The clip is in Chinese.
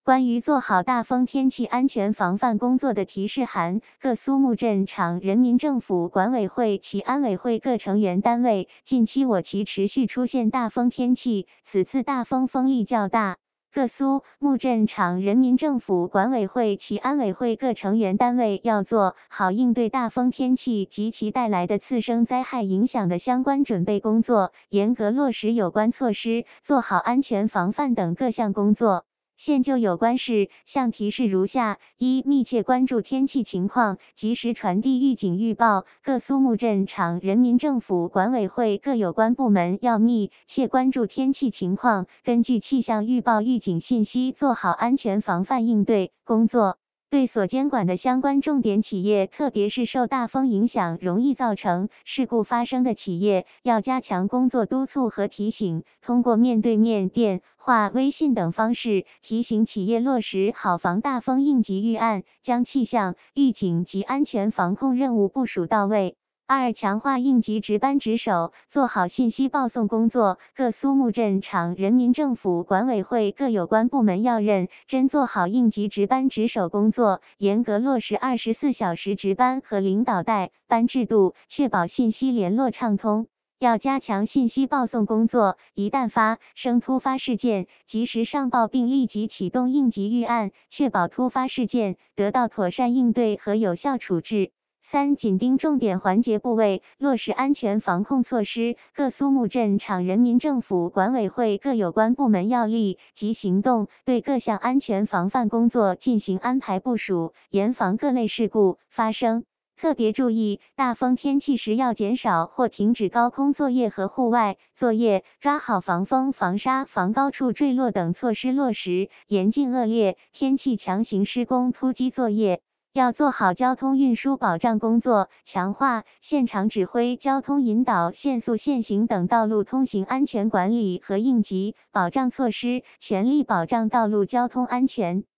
关于做好大风天气安全防范工作的提示函，各苏木镇场人民政府管委会其安委会各成员单位，近期我其持续出现大风天气，此次大风风力较大。各苏木镇场人民政府管委会其安委会各成员单位要做好应对大风天气及其带来的次生灾害影响的相关准备工作，严格落实有关措施，做好安全防范等各项工作。现就有关事项提示如下：一、密切关注天气情况，及时传递预警预报。各苏木镇场人民政府管委会各有关部门要密切关注天气情况，根据气象预报预警信息做好安全防范应对工作。对所监管的相关重点企业，特别是受大风影响容易造成事故发生的企业，要加强工作督促和提醒，通过面对面、电话、微信等方式提醒企业落实好防大风应急预案，将气象、预警及安全防控任务部署到位。二、强化应急值班值守，做好信息报送工作。各苏木镇场人民政府管委会各有关部门要认真做好应急值班值守工作，严格落实24小时值班和领导带班制度，确保信息联络畅通。要加强信息报送工作，一旦发生突发事件，及时上报并立即启动应急预案，确保突发事件得到妥善应对和有效处置。三、紧盯重点环节部位，落实安全防控措施。各苏木镇场人民政府管委会各有关部门要立即行动，对各项安全防范工作进行安排部署，严防各类事故发生。特别注意，大风天气时要减少或停止高空作业和户外作业，抓好防风、防沙、防高处坠落等措施落实，严禁恶劣天气强行施工、突击作业。要做好交通运输保障工作，强化现场指挥、交通引导、限速限行等道路通行安全管理和应急保障措施，全力保障道路交通安全。